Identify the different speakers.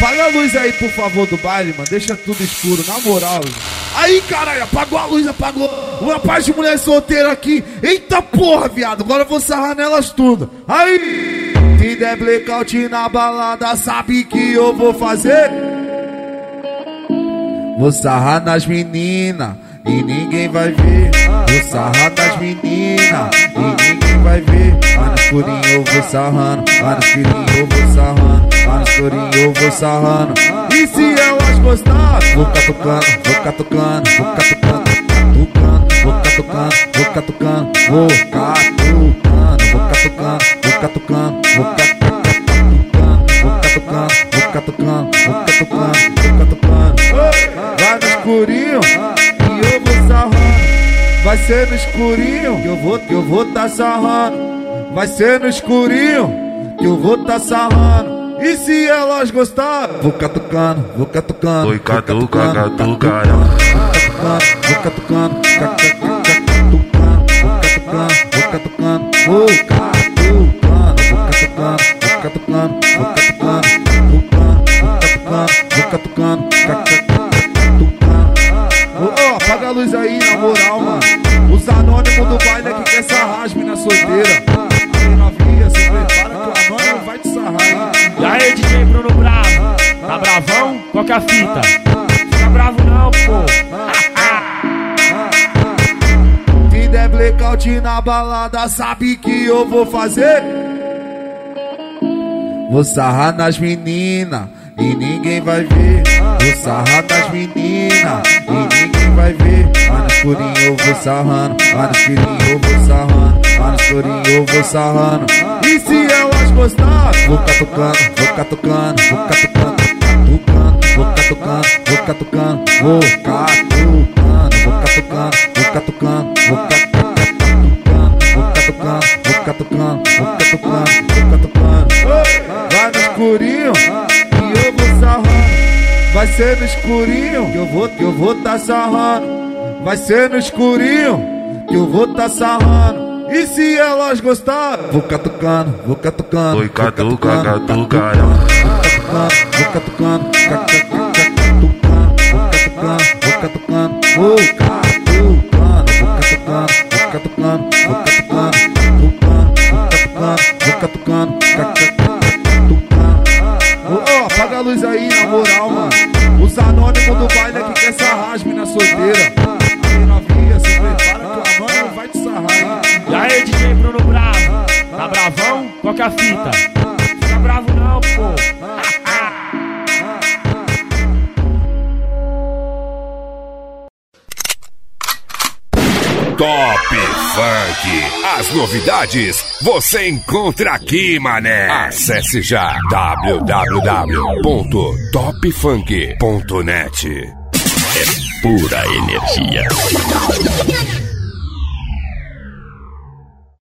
Speaker 1: Apaga a luz aí, por favor, do baile, mano. Deixa tudo escuro, na moral. Aí, caralho, apagou a luz, apagou. Uma parte de mulher solteira aqui. Eita porra, viado. Agora eu vou sarrar nelas tudo. Aí, se der blackout na balada, sabe que eu vou fazer? Vou sarrar nas meninas e ninguém vai ver. Vou sarrar nas meninas e ninguém vai ver. Lá no escurinho eu vou sarrando, lá no escurinho eu vou sarrando, lá no escurinho eu vou sarrando. E se elas gostarem, vou catucando, vou catucando, vou catucando, vou catucando, vou catucando, vou catucando, vou catucando, vou catucando, vou catucando, vou catucando, vou catucando, vou catucando. Vai no escurinho e eu vou sarrando. Vai ser no escurinho que eu vou tá sarrando. Vai ser no escurinho que eu vou tá sarrando. E se elas gostarem, vou catucando, vou catucando.
Speaker 2: Oi, catuca, catuca.
Speaker 1: Vou catucando, vou catucando, vou catucando, vou catucando, vou catucando, vou catucando, vou catucando, Ó, apaga a luz aí, na moral, mano. Os anônimos do baile aqui quer sarrar as minas solteiras. Aí, novinha, se prepara que o anônimo vai te sarrar, hein?
Speaker 3: E aí, DJ Bruno Bravo, tá bravão? Qual que é a fita? Fica bravo não, pô.
Speaker 1: Se der blackout na balada, sabe que eu vou fazer? Vou sarrar nas meninas e ninguém vai ver. Vou sarrar nas meninas e ninguém vai ver. Lá no escurinho eu vou sarrando, lá no escurinho eu vou sarrando, lá no escurinho eu vou sarrando. E se elas gostarem, vou catucando, vou catucando, vou catucando, vou catucando, vou catucando, vou catucando, vou catucando, vou catucando, vou catucando, vou catucando, vou catucando, vou catucando, vou catucando. Vai no escurinho e eu vou sarrando. Vai ser no escurinho que eu vou tá sarrando. Vai ser no escurinho que eu vou tá sarrando. E se elas gostarem, vou catucando, vou catucando.
Speaker 2: Oi, catuca, catuca.
Speaker 1: Vou catucando, vou catucando, vou catucando, vou catucando, vou catucando, vou catucando. Ó, apaga a luz aí, na moral, mano. Os anônimos do baile aqui quer sarrar as minas solteiras. Aí, novinha, se prepara que o anônimo vai te sarrar, hein?
Speaker 3: E aí, DJ Bruno Bravo, tá bravão? Qual que é a fita? Fica bravo não, pô.
Speaker 4: Top Funk. As novidades você encontra aqui, mané. Acesse já www.topfunk.net. É pura energia.